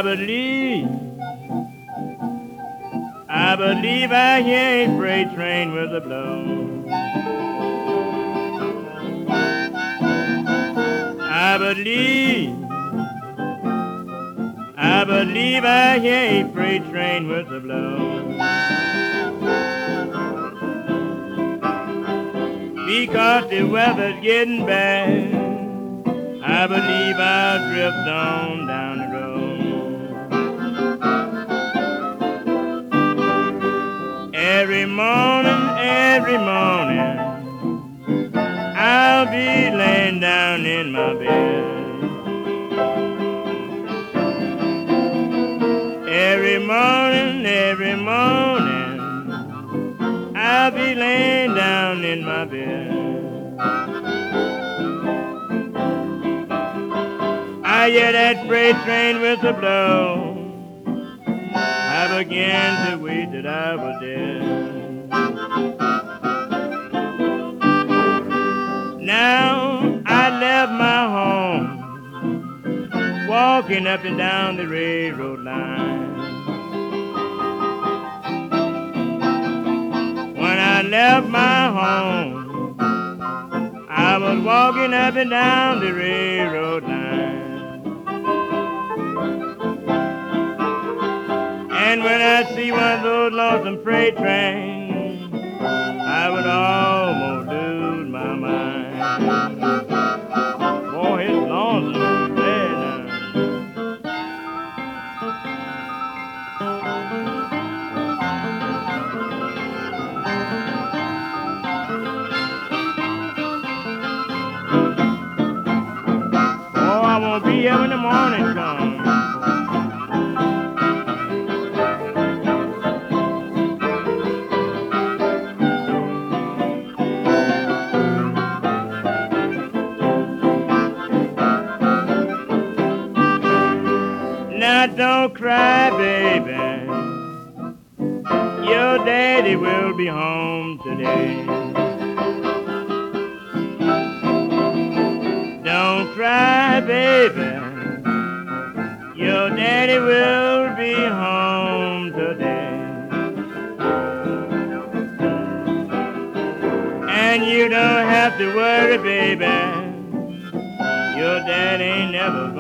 believe, I believe I hear a freight train with a blow. I believe I hear a freight train with a blow. Because the weather's getting bad, I believe I'll drift on down the road. Every morning, I'll be laying down in my bed. Every morning, I'll be laying down in my bed. I hear that freight train whistle blow. I began to wish that I was dead. Now I left my home, walking up and down the railroad line. When I left my home, I was walking up and down the railroad line. And when I see one of those lonesome freight trains, I would almost lose my mind. Boy, it's lonesome there now. Oh, I won't be here when the morning comes. Now don't cry, baby. Your daddy will be home today. Don't cry, baby. Your daddy will be home today. And you don't have to worry, baby. Your daddy ain't never